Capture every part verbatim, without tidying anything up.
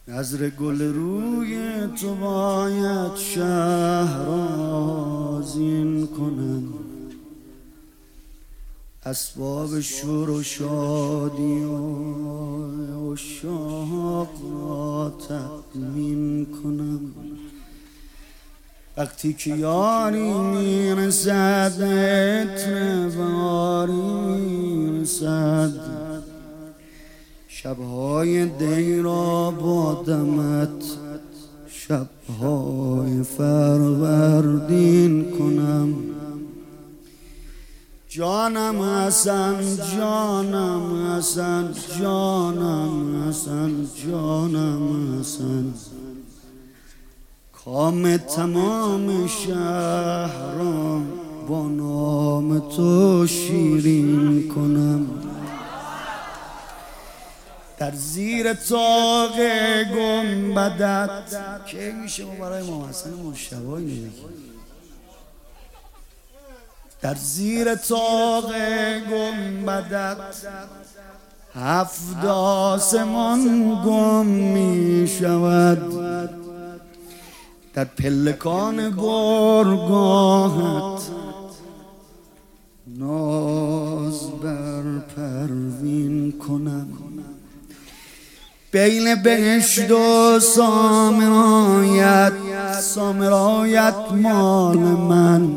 نظر گل روی تو باید شهر آذین کنم، اسباب شور و شادی و عشاق را تأمین کنم. وقتی که یاری میرسد عطر بهاری میرسد، شبهای دی را با دمت شبهای فروردین کنم. جانم حسن جانم حسن جانم حسن جانم حسن، کام تمام شهر را با نام تو شیرین کنم. در زیر طاق گنبدت که میشه ما برای ما حسن مشتبایی نمیگیم. در زیر طاق گنبدت هفت آسمان گم می شود، در پلکان بارگاهت ناز بر پروین کنم. بین بهشت و سامرایت، سامرایت مال من،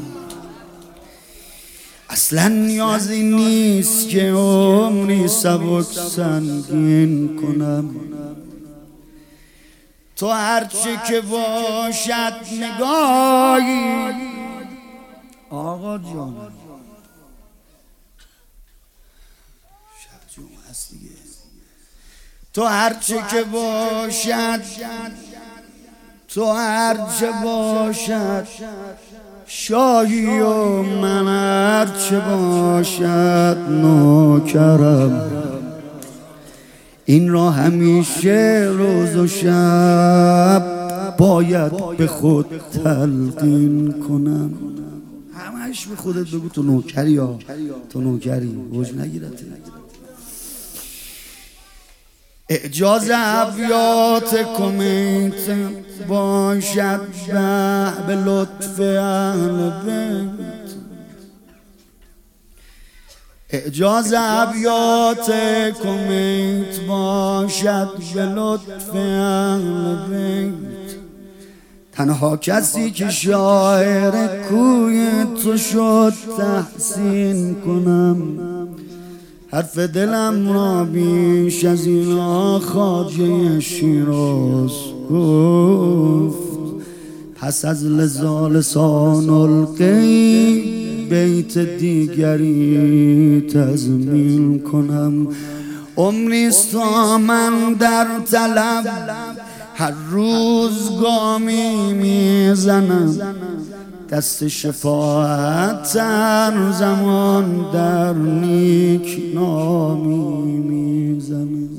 اصلا نیازی نیست که عمری سبک سنگین کنم. تو هرچه که باشد نگاهی آقا جان، شب جمعه هست دیگه. تو هرچه که باشد، تو هرچه باشد شاهی و من هرچه باشد نوکرم. این را همیشه روز و شب باید به خود تلقین کنم. همش به خودت بگو تو نوکری، یا تو نوکری وجه نگیرد. اعجاز ابیات کمیت باشد به لطف اهل بیت، اعجاز ابیات کمیت باشد به لطف اهل بیت. تنها کسی که شاعر کوی تو شد تحسین کنم. حرف دلم را بیش از اینا خواجه شیراز گفت، پس از لذا لسان القی بیت دیگری تضمین کنم. عمریست تا من در طلب هر روز گامی میزنم، دست شفاعت هر زمان در نیک نامی میزنم.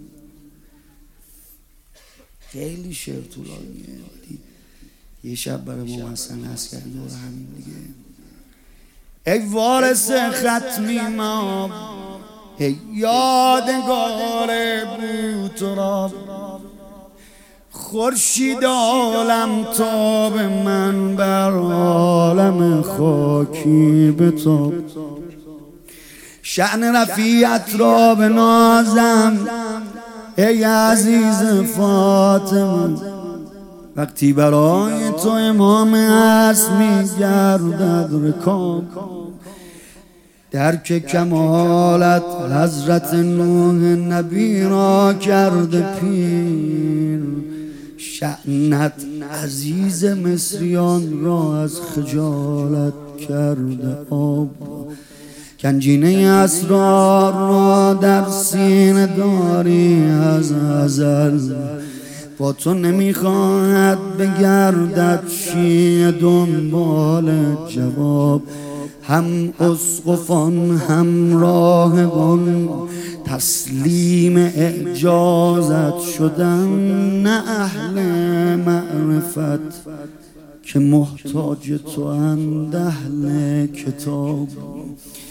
خیلی شعر طولانیه، یه شب برای ما حسن هست کردی دور همین دیگه. ای وارث ختمی ما، ای یادگار بوتراب، خورشید عالم تاب من بر عالم خاکی بتاب. شأن رفیعت را بنازم ای عزیز فاطمه، وقتی برای تو امام هست میگردد رکاب. درک کمالت حضرت نوح نبی را کرده پیر، شأنت عزیز مصریان را از خجالت کرده آب. گنجینه اسرار را در سینه داری از ازل، با تو نمیخواهد بگردد شیعه دنبال جواب. هم اسقفان هم راهبان تسلیم اعجازت شدن، نه اهل معرفت که محتاج تو اند اهل کتاب.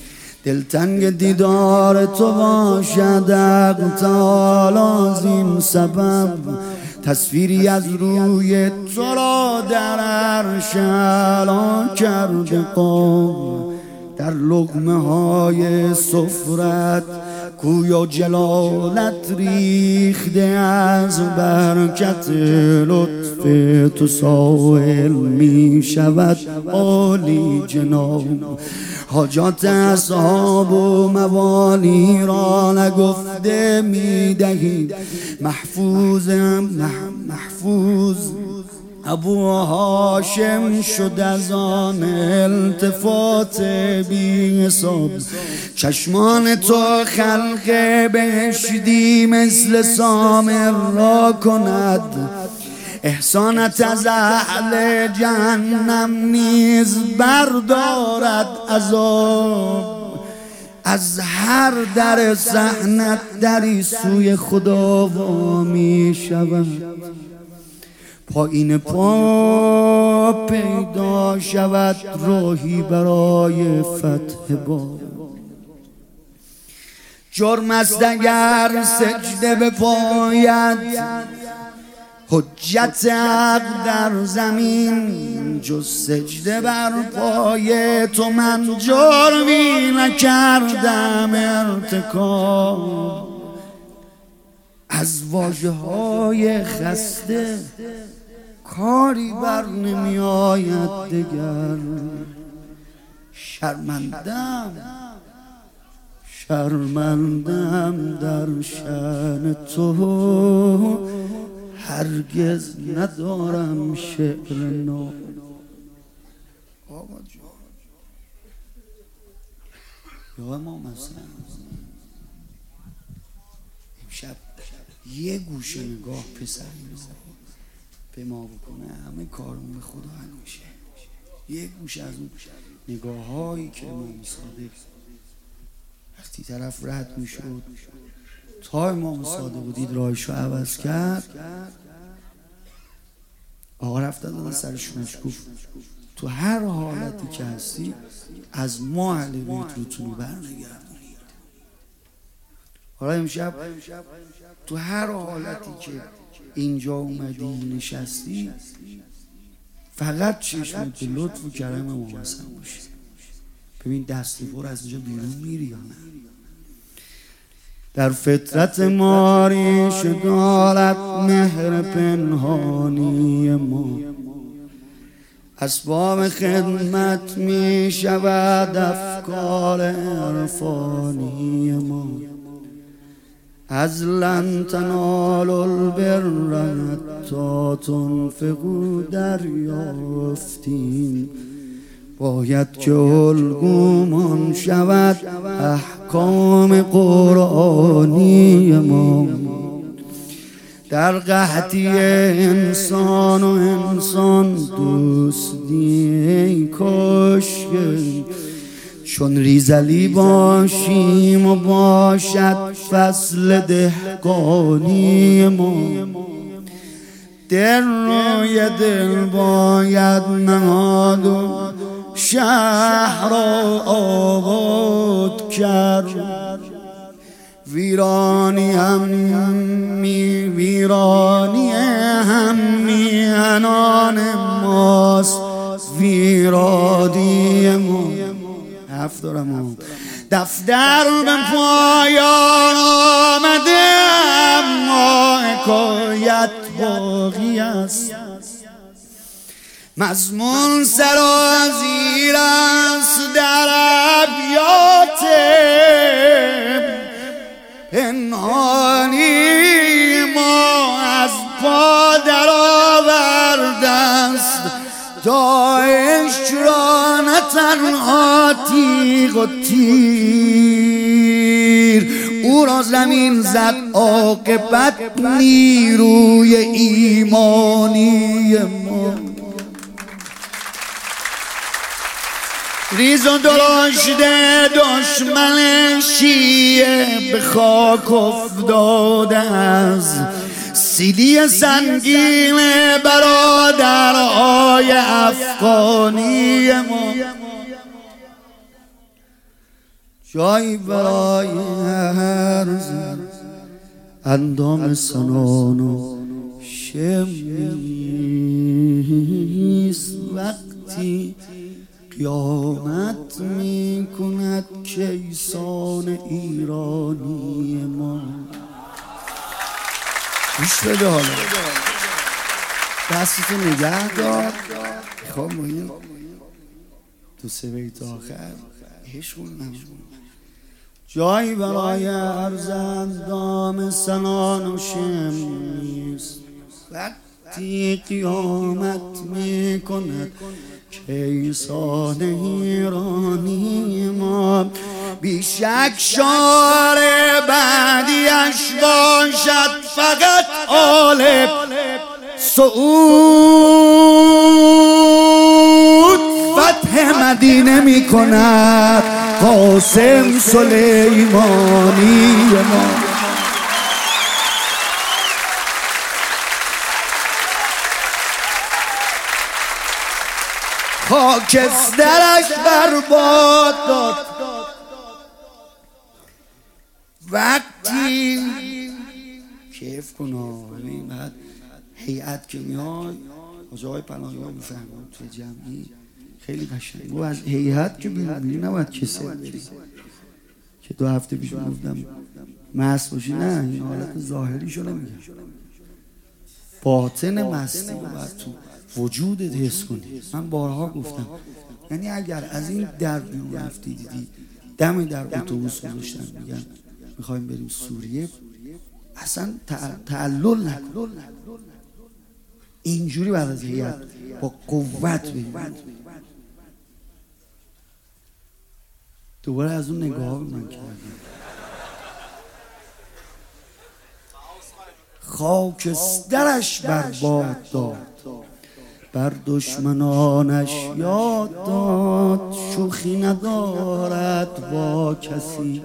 دلتنگ دیدار تو باشد اقتال از این سبب، تصویری از روی تو را در عرش اعلی کرده قاب. در لقمه های سفرت گویا جلالت ریخته، از برکت لطف تو سائل می شود عالی جناب. حاجات اصحاب و موالی را نگفته می دهید، محفوظ محفوظ ابو هاشم شد از آن التفات بی حساب. چشمان تو خلق بهشتی مثل سامر را کند، احسانت از اهل جهنم نیز بردارد عذاب. از هر در صحنت دری سوی خدا وامی شود، پایین پا پیدا شود راهی برای فتح باب. جرم است اگر سجده بپاید، حجت حق در زمین جز سجده بر پای تو من جرمی نکردم ارتکاب. از واژه های خسته کاری بر نمی آید دگر، شرمندم شرمندم در شأن تو، هرگز ندارم شعر نو. یا امام حسن امشب یه گوشه نگاه پسر به ما بکنه، همه کارمون به خدا میشه. یه گوشه از اون نگاه هایی که امام صادق وقتی طرف رد میشد تا امام صادق بودید راهشو عوض کرد، آقا رفت دادن سرشونش گفت تو هر حالتی که هستی از ما اهل بیت روتونو برنگردونید. حالا امشب تو هر حالتی که اینجا اومدی نشستی فقط چشمت به لطف و کرم امام حسن باشه. ببین دست پر از اینجا بیرون میری یا نه. در فطرت ماری شدالت مهر پنهانی ما، اسباب خدمت می شود افکار عرفانی ما. از لن تنالوا البر حتی تنفقوا دریافتیم، باید که الگومان شود احکام قرآنی ما. در قحطی انسان و انسان دوستی کشک، چون ریزلی باشیم و باشد فصل دهقانی ما. دل روی دل باید نهاد و شهر را آباد کرد، ویرانی هم می ویرانی هم میهنان ماست ویرانی ما. حرف دارم دفتر به پایان آمده اما حکایت باقی است، مضمون سرازیر است در ابیات پنهانی ما. از پا در آورده است داعش را نه تنها تیغ و تیر، او را زمین زد عاقبت نیروی ایمانی ما. ریز و درشته دشمن شیعه به خاک افتاده از سیلی سنگین برادرهای افغانی ما. جایی برای عرض اندام سنان و شمیست وقتی قیامت می کند کیسان ایرانی ما. گوش بده حالا دستتو نگه دار. خب ما این دو سه بیت آخر هشون نمون. جایی برای عرض اندام سنان و شمیست وقتی قیامت می کند کیسان ایرانی ما. بیشک شعار بعدیش باشد فقط آل سعود. فتح مدینه می کند قاسم سلیمانی ما. خاکسترش برباد داد وقتی کیف کنا. ببین بعد هیئت که میاد آقای پناهی ها میفهمون توی جمعی خیلی قشنگ. و از هیئت که بیرون نباید کسی بری که دو هفته پیش گفتم مست باشی. نه این حالت ظاهری شو نمیگم، باطن مستی رو باید تو وجودت حس کنی. من بارها گفتم یعنی اگر از این در بیرون رفتی دیدی دم در اتوبوس گذاشتن میگن میخوایم بریم سوریه، اصلا تعلل نکن. اینجوری بعد از هیئت با قوت بریم. دوباره از اون نگاه به من کردم. خاکسترش برباد داد بر دشمنانش یاد داد. شوخی ندارد با کسی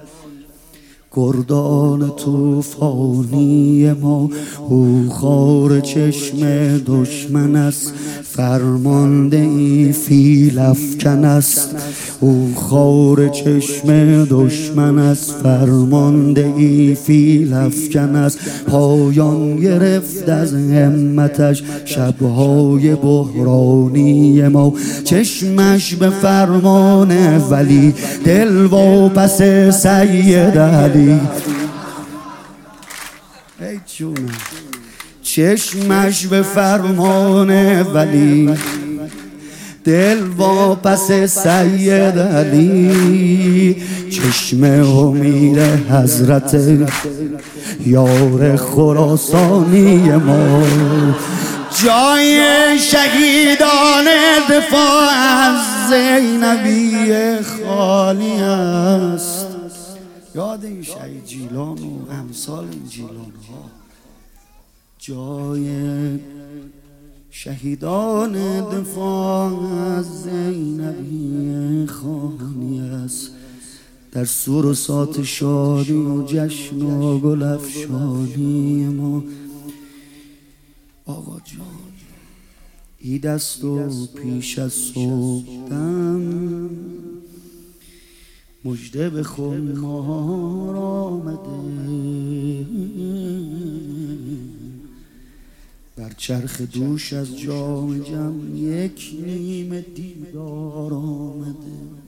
گردان طوفانی ما. او خار چشم دشمن است فرمانده ای فیل افکن است. او خار چشم دشمن است فرمانده ای فیل افکن است. پایان گرفت از همتش شبهای بحرانی ما. چشمش به فرمان ولی دل واپس سید علی. ای جونم چشمش به فرمان ولی دل واپس سید علی. چشم امید حضرت یار خراسانی ما. جای شهیدان دفاع از زینبی خالی است. یاد این شهید جیلان و امثال این جیلان ها. جای شهیدان دفاع از زینبی خانی است. در سور و سات شادی و جشن و گل افشانی ما. آقا جان عید است و پیش از صبحدم مژده به خمار آمده. بر چرخ دوش از جام جم یک نیمه دیدار آمده.